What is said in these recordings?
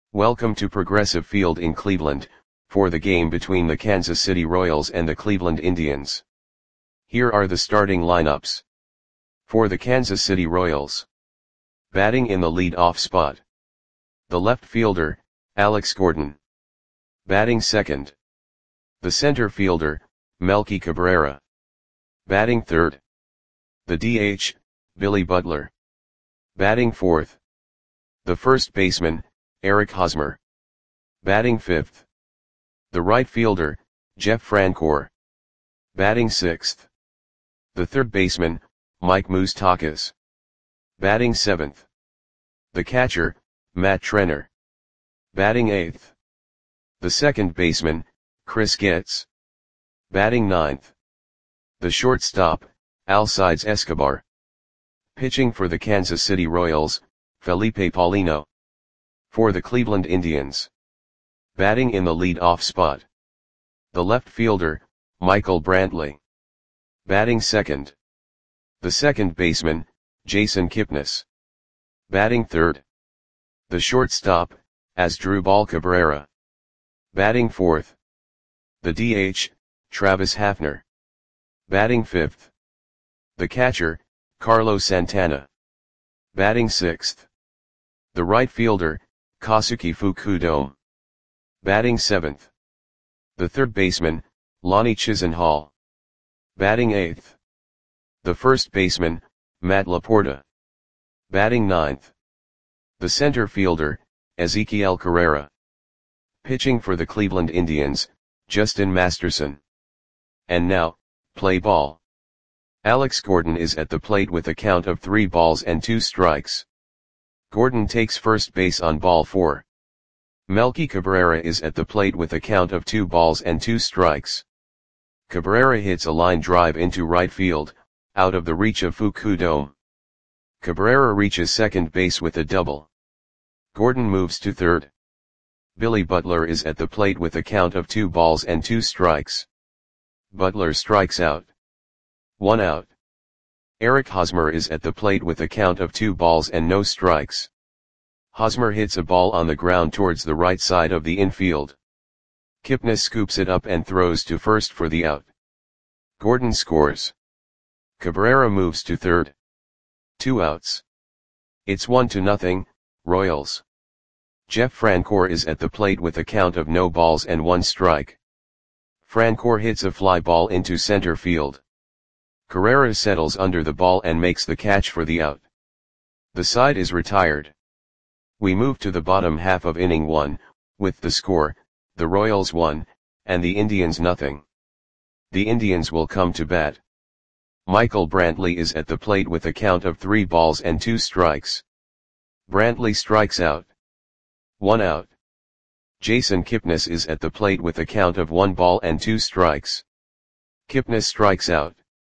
Welcome to Progressive Field in Cleveland, for the game between the Kansas City Royals and the Cleveland Indians. Here are the starting lineups. For the Kansas City Royals. Batting in the lead-off spot. The left fielder, Alex Gordon. Batting second. The center fielder, Melky Cabrera. Batting third. The DH, Billy Butler. Batting fourth. The first baseman, Eric Hosmer. Batting fifth. The right fielder, Jeff Francoeur. Batting sixth. The third baseman, Mike Moustakas. Batting seventh. The catcher, Matt Trenner. Batting eighth. The second baseman, Chris Getz. Batting ninth. The shortstop, Alcides Escobar. Pitching for the Kansas City Royals, Felipe Paulino. For the Cleveland Indians. Batting in the lead-off spot. The left fielder, Michael Brantley. Batting second. The second baseman, Jason Kipnis. Batting third. The shortstop, Asdrubal Cabrera. Batting fourth. The DH, Travis Hafner. Batting fifth. The catcher, Carlos Santana. Batting sixth. The right fielder, Kosuke Fukudome. Batting seventh. The third baseman, Lonnie Chisenhall. Batting eighth. The first baseman, Matt Laporta. Batting ninth. The center fielder, Ezequiel Carrera. Pitching for the Cleveland Indians, Justin Masterson. And now, play ball. Alex Gordon is at the plate with a count of 3 balls and 2 strikes. Gordon takes first base on ball 4. Melky Cabrera is at the plate with a count of 2 balls and 2 strikes. Cabrera hits a line drive into right field, out of the reach of Fukudome. Cabrera reaches second base with a double. Gordon moves to third. Billy Butler is at the plate with a count of 2 balls and 2 strikes. Butler strikes out. 1 out. Eric Hosmer is at the plate with a count of 2 balls and no strikes. Hosmer hits a ball on the ground towards the right side of the infield. Kipnis scoops it up and throws to first for the out. Gordon scores. Cabrera moves to third. 2 outs. It's 1-0, Royals. Jeff Francoeur is at the plate with a count of no balls and 1 strike. Francoeur hits a fly ball into center field. Carrera settles under the ball and makes the catch for the out. The side is retired. We move to the bottom half of inning 1, with the score, the Royals 1, and the Indians 0. The Indians will come to bat. Michael Brantley is at the plate with a count of 3 balls and 2 strikes. Brantley strikes out. 1 out. Jason Kipnis is at the plate with a count of 1 ball and 2 strikes. Kipnis strikes out.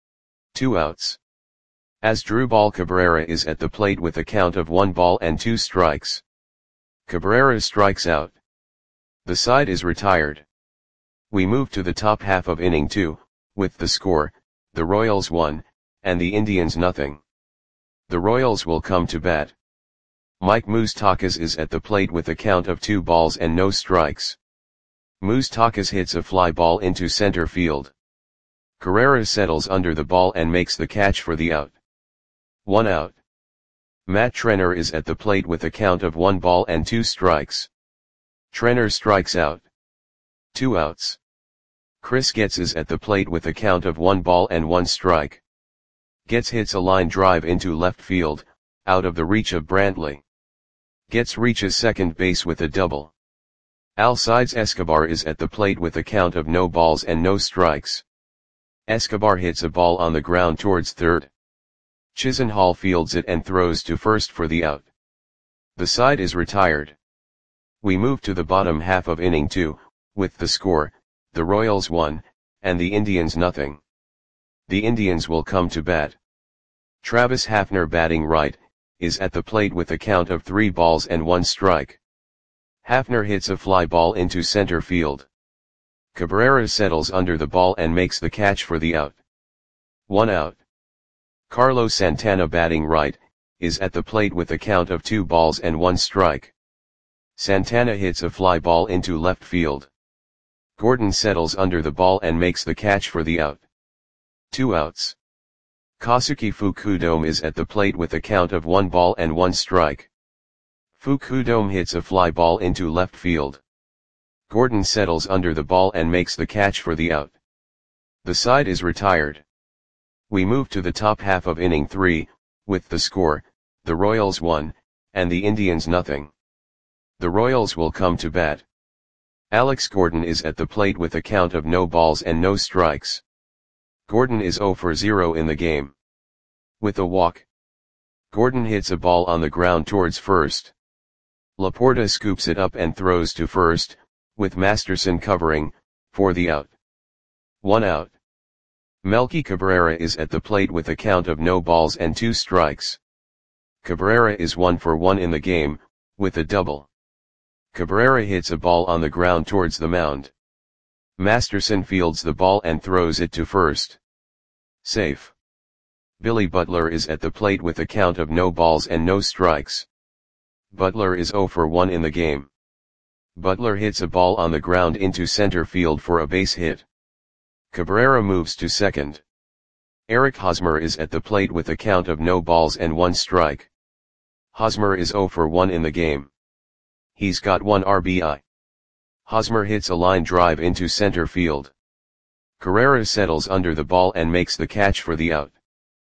2 outs. Asdrubal Cabrera is at the plate with a count of 1 ball and 2 strikes. Cabrera strikes out. The side is retired. We move to the top half of inning 2, with the score, the Royals 1, and the Indians 0. The Royals will come to bat. Mike Moustakas is at the plate with a count of 2 balls and no strikes. Moustakas hits a fly ball into center field. Carrera settles under the ball and makes the catch for the out. 1 out. Matt Trenner is at the plate with a count of 1 ball and 2 strikes. Trenner strikes out. 2 outs. Chris Getz is at the plate with a count of 1 ball and 1 strike. Getz hits a line drive into left field, out of the reach of Brantley. Getz reaches second base with a double. Alcides Escobar is at the plate with a count of no balls and no strikes. Escobar hits a ball on the ground towards third. Chisenhall fields it and throws to first for the out. The side is retired. We move to the bottom half of inning 2, with the score, the Royals 1, and the Indians 0. The Indians will come to bat. Travis Hafner, batting right, is at the plate with a count of 3 balls and 1 strike. Hafner hits a fly ball into center field. Cabrera settles under the ball and makes the catch for the out. 1 out. Carlos Santana, batting right, is at the plate with a count of 2 balls and 1 strike. Santana hits a fly ball into left field. Gordon settles under the ball and makes the catch for the out. 2 outs. Kosuke Fukudome is at the plate with a count of 1 ball and 1 strike. Fukudome hits a fly ball into left field. Gordon settles under the ball and makes the catch for the out. The side is retired. We move to the top half of inning 3, with the score, the Royals 1, and the Indians nothing. The Royals will come to bat. Alex Gordon is at the plate with a count of no balls and no strikes. Gordon is 0 for 0 in the game. With a walk, Gordon hits a ball on the ground towards first. Laporta scoops it up and throws to first, with Masterson covering, for the out. 1 out. Melky Cabrera is at the plate with a count of no balls and 2 strikes. Cabrera is 1 for 1 in the game, with a double. Cabrera hits a ball on the ground towards the mound. Masterson fields the ball and throws it to first. Safe. Billy Butler is at the plate with a count of no balls and no strikes. Butler is 0 for 1 in the game. Butler hits a ball on the ground into center field for a base hit. Cabrera moves to second. Eric Hosmer is at the plate with a count of no balls and 1 strike. Hosmer is 0 for 1 in the game. He's got 1 RBI. Hosmer hits a line drive into center field. Carrera settles under the ball and makes the catch for the out.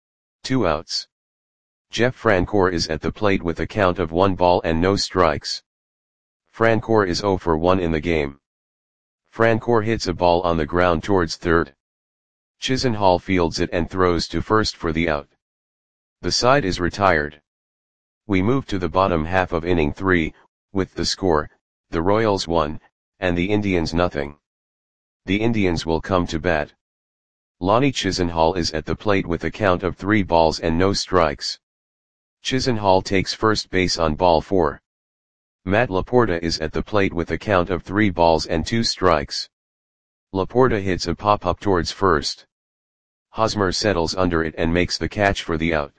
2 outs. Jeff Francoeur is at the plate with a count of 1 ball and no strikes. Francoeur is 0 for 1 in the game. Francoeur hits a ball on the ground towards third. Chisenhall fields it and throws to first for the out. The side is retired. We move to the bottom half of inning 3, with the score, the Royals 1, and the Indians nothing. The Indians will come to bat. Lonnie Chisenhall is at the plate with a count of 3 balls and no strikes. Chisenhall takes first base on ball 4. Matt Laporta is at the plate with a count of 3 balls and 2 strikes. Laporta hits a pop-up towards first. Hosmer settles under it and makes the catch for the out.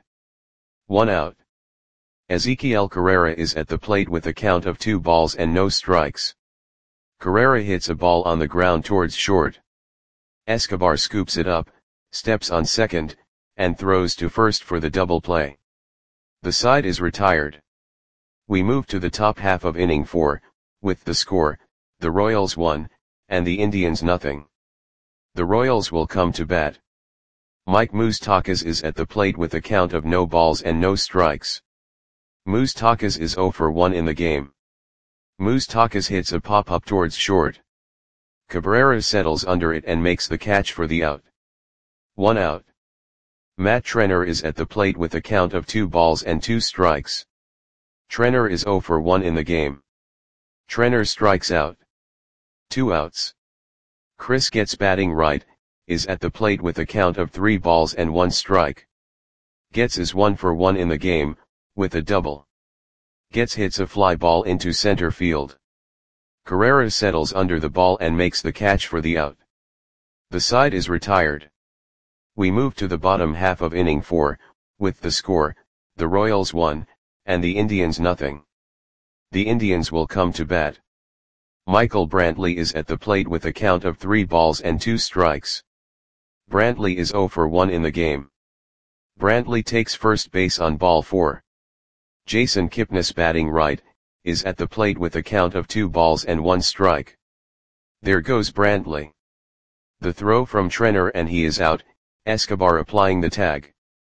1 out. Ezequiel Carrera is at the plate with a count of 2 balls and no strikes. Carrera hits a ball on the ground towards short. Escobar scoops it up, steps on second, and throws to first for the double play. The side is retired. We move to the top half of inning 4, with the score, the Royals 1, and the Indians nothing. The Royals will come to bat. Mike Moustakas is at the plate with a count of no balls and no strikes. Moustakas is 0 for 1 in the game. Moustakas hits a pop-up towards short. Cabrera settles under it and makes the catch for the out. 1 out. Matt Trenner is at the plate with a count of 2 balls and 2 strikes. Trenner is 0 for 1 in the game. Trenner strikes out. 2 outs. Chris Getz batting right, is at the plate with a count of 3 balls and 1 strike. Getz is 1 for 1 in the game, with a double. Getz hits a fly ball into center field. Carrera settles under the ball and makes the catch for the out. The side is retired. We move to the bottom half of inning 4, with the score, the Royals 1, and the Indians nothing. The Indians will come to bat. Michael Brantley is at the plate with a count of 3 balls and 2 strikes. Brantley is 0 for 1 in the game. Brantley takes first base on ball 4. Jason Kipnis batting right, is at the plate with a count of 2 balls and 1 strike. There goes Brantley. The throw from Trenner and he is out, Escobar applying the tag.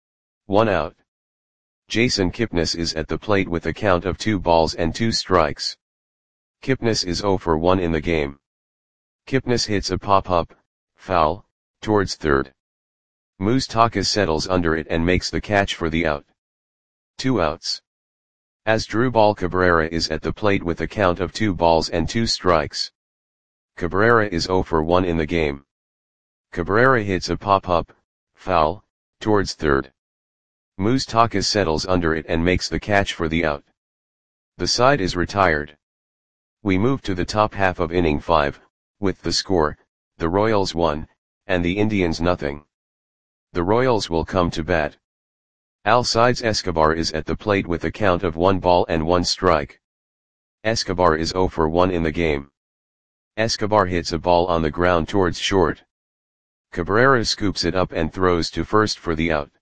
1 out. Jason Kipnis is at the plate with a count of 2 balls and 2 strikes. Kipnis is 0 for 1 in the game. Kipnis hits a pop-up, foul, towards third. Moustakas settles under it and makes the catch for the out. 2 outs. Asdrubal Cabrera is at the plate with a count of 2 balls and 2 strikes. Cabrera is 0 for 1 in the game. Cabrera hits a pop-up, foul, towards third. Moustakas settles under it and makes the catch for the out. The side is retired. We move to the top half of inning 5, with the score, the Royals 1, and the Indians nothing. The Royals will come to bat. Alcides Escobar is at the plate with a count of 1 ball and 1 strike. Escobar is 0 for 1 in the game. Escobar hits a ball on the ground towards short. Cabrera scoops it up and throws to first for the out.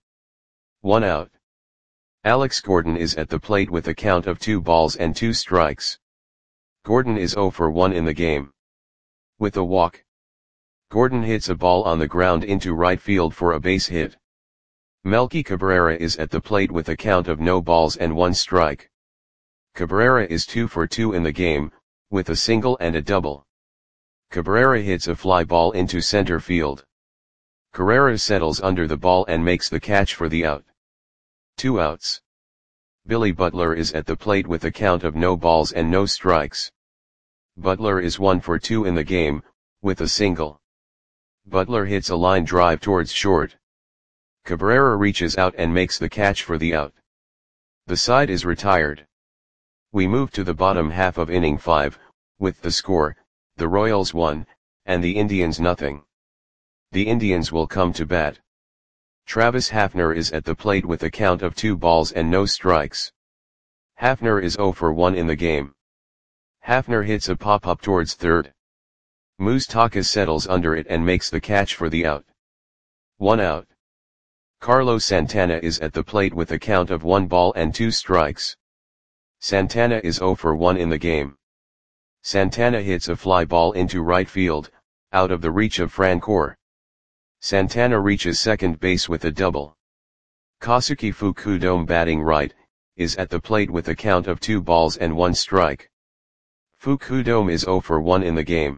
1 out. Alex Gordon is at the plate with a count of 2 balls and 2 strikes. Gordon is 0 for 1 in the game. With a walk, Gordon hits a ball on the ground into right field for a base hit. Melky Cabrera is at the plate with a count of no balls and 1 strike. Cabrera is 2 for 2 in the game, with a single and a double. Cabrera hits a fly ball into center field. Carrera settles under the ball and makes the catch for the out. 2 outs. Billy Butler is at the plate with a count of no balls and no strikes. Butler is 1 for 2 in the game, with a single. Butler hits a line drive towards short. Cabrera reaches out and makes the catch for the out. The side is retired. We move to the bottom half of inning 5, with the score, the Royals 1, and the Indians nothing. The Indians will come to bat. Travis Hafner is at the plate with a count of 2 balls and no strikes. Hafner is 0 for 1 in the game. Hafner hits a pop-up towards third. Moustakas settles under it and makes the catch for the out. 1 out. Carlos Santana is at the plate with a count of 1 ball and 2 strikes. Santana is 0 for 1 in the game. Santana hits a fly ball into right field, out of the reach of Francoeur. Santana reaches second base with a double. Kosuke Fukudome, batting right, is at the plate with a count of 2 balls and 1 strike. Fukudome is 0 for 1 in the game.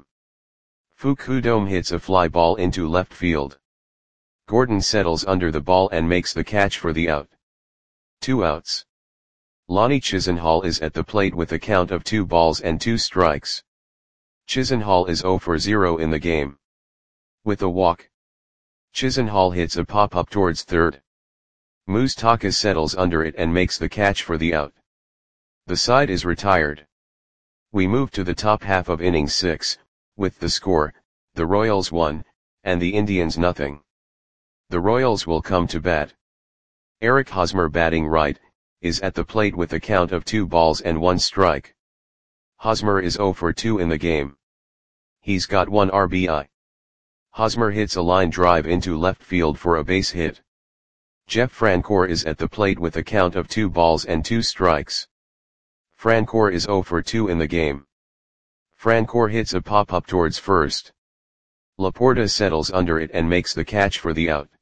Fukudome hits a fly ball into left field. Gordon settles under the ball and makes the catch for the out. 2 outs. Lonnie Chisenhall is at the plate with a count of 2 balls and 2 strikes. Chisenhall is 0 for 0 in the game. With a walk, Chisenhall hits a pop-up towards third. Moustakas settles under it and makes the catch for the out. The side is retired. We move to the top half of inning 6, with the score, the Royals 1, and the Indians nothing. The Royals will come to bat. Eric Hosmer, batting right, is at the plate with a count of 2 balls and 1 strike. Hosmer is 0 for 2 in the game. He's got 1 RBI. Hosmer hits a line drive into left field for a base hit. Jeff Francoeur is at the plate with a count of 2 balls and 2 strikes. Francoeur is 0 for 2 in the game. Francoeur hits a pop-up towards first. Laporta settles under it and makes the catch for the out.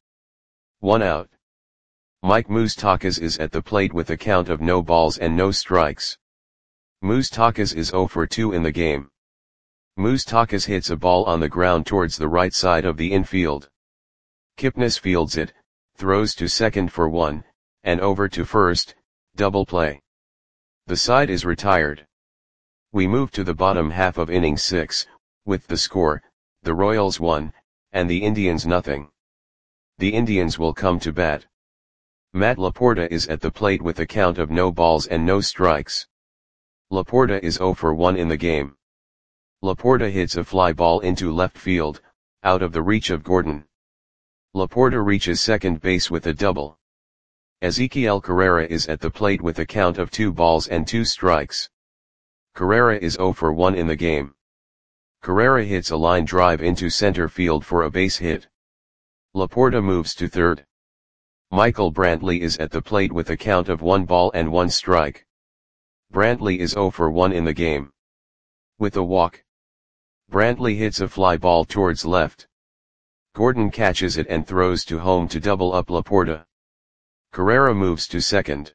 1 out. Mike Moustakas is at the plate with a count of no balls and no strikes. Moustakas is 0 for 2 in the game. Moustakas hits a ball on the ground towards the right side of the infield. Kipnis fields it, throws to second for 1, and over to first, double play. The side is retired. We move to the bottom half of inning 6, with the score, the Royals 1, and the Indians nothing. The Indians will come to bat. Matt Laporta is at the plate with a count of no balls and no strikes. Laporta is 0 for 1 in the game. Laporta hits a fly ball into left field, out of the reach of Gordon. Laporta reaches second base with a double. Ezequiel Carrera is at the plate with a count of 2 balls and 2 strikes. Carrera is 0 for 1 in the game. Carrera hits a line drive into center field for a base hit. Laporta moves to third. Michael Brantley is at the plate with a count of 1 ball and 1 strike. Brantley is 0 for 1 in the game. With a walk, Brantley hits a fly ball towards left. Gordon catches it and throws to home to double up Laporta. Carrera moves to second.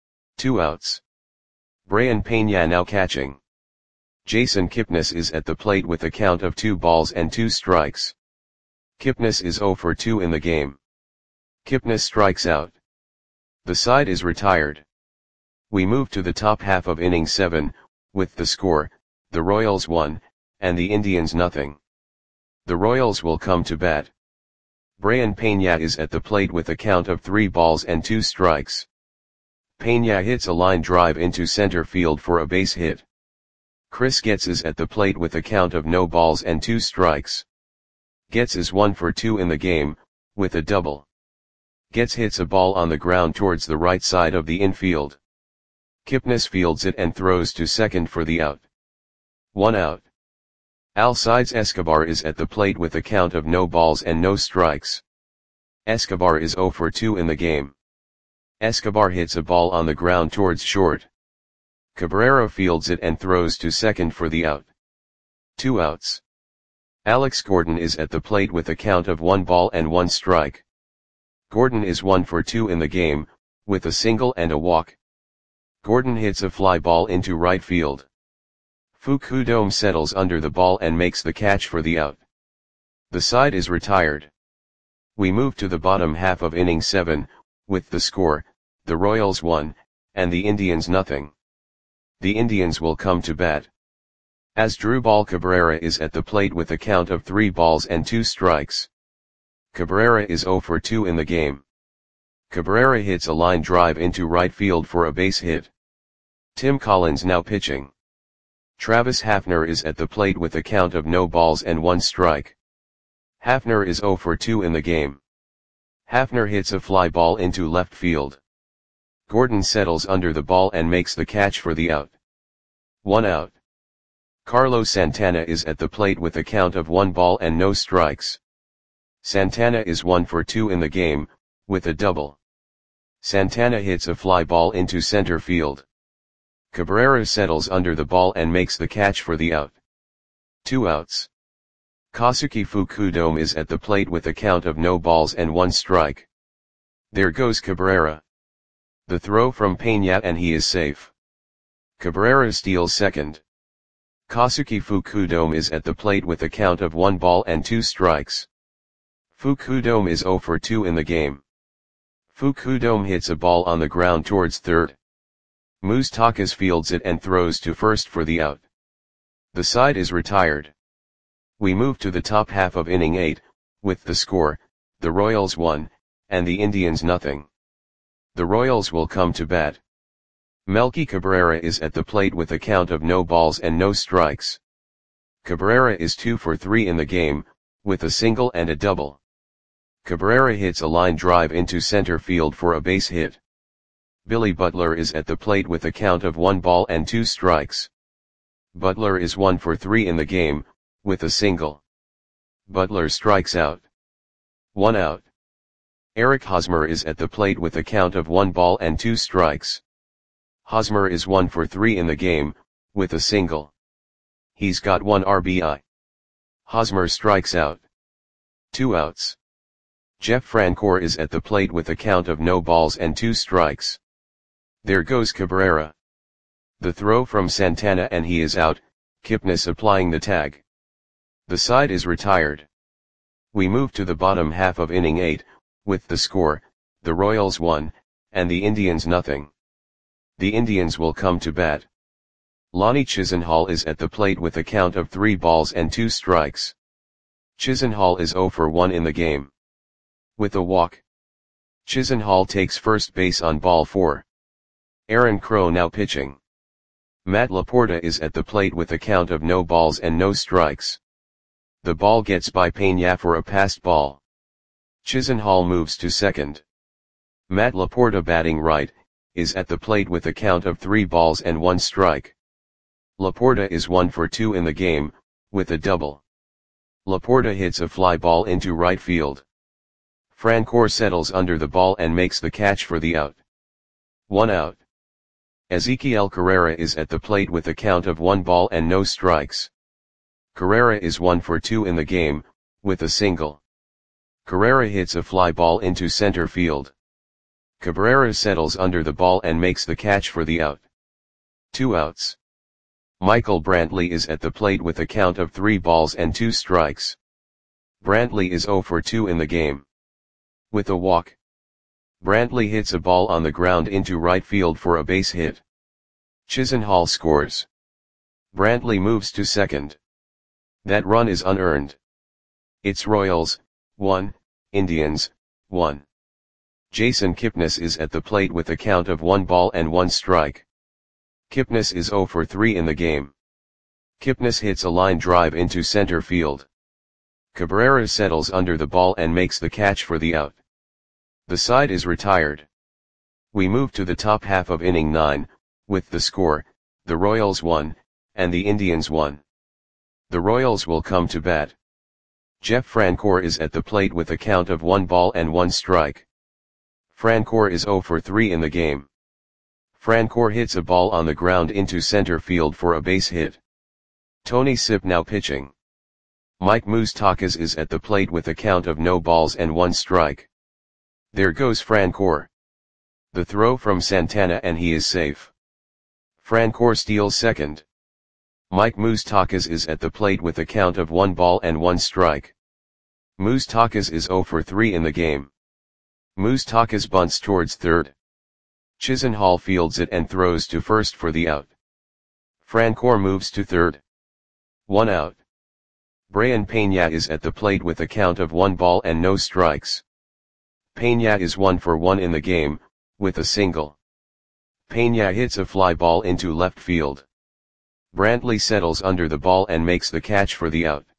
2 outs. Brayan Peña now catching. Jason Kipnis is at the plate with a count of 2 balls and 2 strikes. Kipnis is 0 for 2 in the game. Kipnis strikes out. The side is retired. We move to the top half of inning 7, with the score, the Royals 1, and the Indians nothing. The Royals will come to bat. Brayan Peña is at the plate with a count of 3 balls and 2 strikes. Peña hits a line drive into center field for a base hit. Chris Getz is at the plate with a count of no balls and 2 strikes. Getz is 1 for 2 in the game, with a double. Getz hits a ball on the ground towards the right side of the infield. Kipnis fields it and throws to second for the out. 1 out. Alcides Escobar is at the plate with a count of no balls and no strikes. Escobar is 0 for 2 in the game. Escobar hits a ball on the ground towards short. Cabrera fields it and throws to second for the out. 2 outs. Alex Gordon is at the plate with a count of 1 ball and 1 strike. Gordon is 1 for 2 in the game, with a single and a walk. Gordon hits a fly ball into right field. Fukudome settles under the ball and makes the catch for the out. The side is retired. We move to the bottom half of inning 7, with the score, the Royals 1, and the Indians nothing. The Indians will come to bat. Asdrubal Cabrera is at the plate with a count of 3 balls and 2 strikes. Cabrera is 0 for 2 in the game. Cabrera hits a line drive into right field for a base hit. Tim Collins now pitching. Travis Hafner is at the plate with a count of no balls and 1 strike. Hafner is 0 for 2 in the game. Hafner hits a fly ball into left field. Gordon settles under the ball and makes the catch for the out. 1 out. Carlos Santana is at the plate with a count of 1 ball and no strikes. Santana is 1 for 2 in the game, with a double. Santana hits a fly ball into center field. Cabrera settles under the ball and makes the catch for the out. 2 outs. Kosuke Fukudome is at the plate with a count of no balls and 1 strike. There goes Cabrera. The throw from Peña and he is safe. Cabrera steals second. Kosuke Fukudome is at the plate with a count of 1 ball and 2 strikes. Fukudome is 0 for 2 in the game. Fukudome hits a ball on the ground towards third. Moustakas fields it and throws to first for the out. The side is retired. We move to the top half of inning 8, with the score, the Royals 1, and the Indians nothing. The Royals will come to bat. Melky Cabrera is at the plate with a count of no balls and no strikes. Cabrera is 2 for 3 in the game, with a single and a double. Cabrera hits a line drive into center field for a base hit. Billy Butler is at the plate with a count of 1 ball and 2 strikes. Butler is 1 for 3 in the game, with a single. Butler strikes out. 1 out. Eric Hosmer is at the plate with a count of 1 ball and 2 strikes. Hosmer is 1 for 3 in the game, with a single. He's got 1 RBI. Hosmer strikes out. 2 outs. Jeff Francoeur is at the plate with a count of no balls and 2 strikes. There goes Cabrera. The throw from Santana and he is out, Kipnis applying the tag. The side is retired. We move to the bottom half of inning 8, with the score, the Royals 1, and the Indians nothing. The Indians will come to bat. Lonnie Chisenhall is at the plate with a count of 3 balls and 2 strikes. Chisenhall is 0 for 1 in the game. With a walk. Chisenhall takes first base on ball 4. Aaron Crow now pitching. Matt Laporta is at the plate with a count of no balls and no strikes. The ball gets by Peña for a passed ball. Chisenhall moves to second. Matt Laporta batting right, is at the plate with a count of 3 balls and 1 strike. Laporta is 1 for 2 in the game, with a double. Laporta hits a fly ball into right field. Francoeur settles under the ball and makes the catch for the out. 1 out. Ezequiel Carrera is at the plate with a count of 1 ball and no strikes. Carrera is 1 for 2 in the game, with a single. Carrera hits a fly ball into center field. Cabrera settles under the ball and makes the catch for the out. 2 outs. Michael Brantley is at the plate with a count of 3 balls and 2 strikes. Brantley is 0 for 2 in the game. With a walk. Brantley hits a ball on the ground into right field for a base hit. Chisenhall scores. Brantley moves to second. That run is unearned. It's Royals, 1, Indians, 1. Jason Kipnis is at the plate with a count of 1 ball and 1 strike. Kipnis is 0 for 3 in the game. Kipnis hits a line drive into center field. Cabrera settles under the ball and makes the catch for the out. The side is retired. We move to the top half of inning 9, With the score, the Royals won, and the Indians won. The Royals will come to bat. Jeff Francoeur is at the plate with a count of 1 ball and 1 strike. Francoeur is 0 for 3 in the game. Francoeur hits a ball on the ground into center field for a base hit. Tony Sipp now pitching. Mike Moustakas is at the plate with a count of no balls and 1 strike. There goes Francoeur. The throw from Santana and he is safe. Francoeur steals second. Mike Moustakas is at the plate with a count of 1 ball and 1 strike. Moustakas is 0 for 3 in the game. Moustakas bunts towards third. Chisenhall fields it and throws to first for the out. Francoeur moves to third. 1 out. Brayan Peña is at the plate with a count of 1 ball and no strikes. Peña is 1 for 1 in the game, with a single. Peña hits a fly ball into left field. Brantley settles under the ball and makes the catch for the out.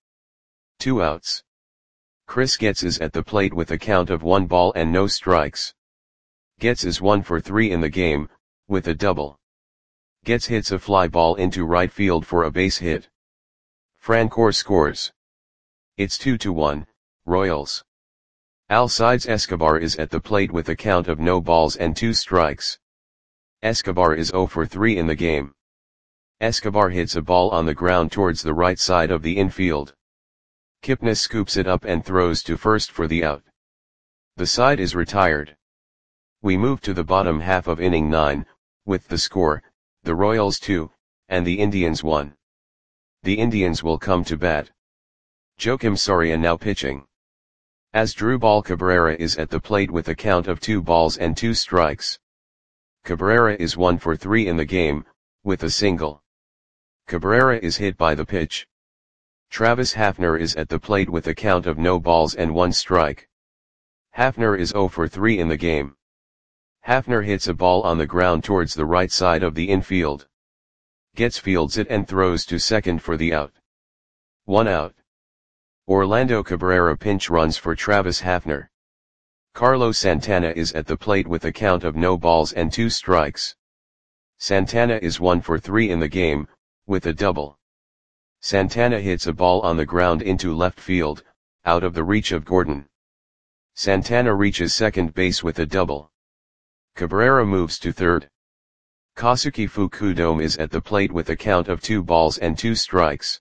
2 outs. Chris Getz is at the plate with a count of 1 ball and no strikes. Getz is 1 for 3 in the game, with a double. Getz hits a fly ball into right field for a base hit. Francoeur scores. It's 2-1, Royals. Alcides Escobar is at the plate with a count of no balls and 2 strikes. Escobar is 0 for 3 in the game. Escobar hits a ball on the ground towards the right side of the infield. Kipnis scoops it up and throws to first for the out. The side is retired. We move to the bottom half of inning 9, with the score, the Royals 2, and the Indians 1. The Indians will come to bat. Joakim Soria now pitching. Asdrubal Cabrera is at the plate with a count of 2 balls and 2 strikes. Cabrera is 1 for 3 in the game, with a single. Cabrera is hit by the pitch. Travis Hafner is at the plate with a count of no balls and 1 strike. Hafner is 0 for 3 in the game. Hafner hits a ball on the ground towards the right side of the infield. Getz fields it and throws to second for the out. 1 out. Orlando Cabrera pinch runs for Travis Hafner. Carlos Santana is at the plate with a count of no balls and 2 strikes. Santana is 1 for 3 in the game, with a double. Santana hits a ball on the ground into left field, out of the reach of Gordon. Santana reaches second base with a double. Cabrera moves to third. Kosuke Fukudome is at the plate with a count of 2 balls and 2 strikes.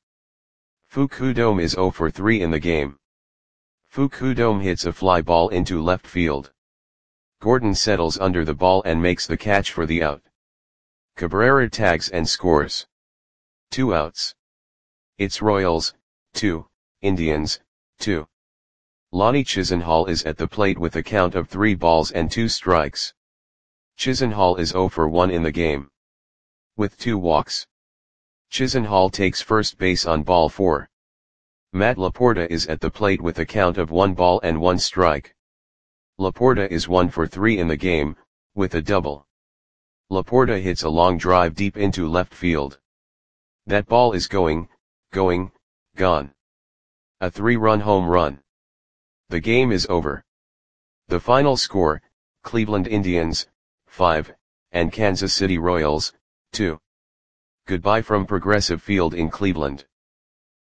Fukudome is 0 for 3 in the game. Fukudome hits a fly ball into left field. Gordon settles under the ball and makes the catch for the out. Cabrera tags and scores. 2 outs. It's Royals, 2, Indians, 2. Lonnie Chisenhall is at the plate with a count of 3 balls and 2 strikes. Chisenhall is 0 for 1 in the game. With 2 walks. Chisenhall takes first base on ball 4. Matt Laporta is at the plate with a count of 1 ball and 1 strike. Laporta is 1 for 3 in the game, with a double. Laporta hits a long drive deep into left field. That ball is gone. A 3-run home run. The game is over. The final score, Cleveland Indians, 5, and Kansas City Royals, 2. Goodbye from Progressive Field in Cleveland.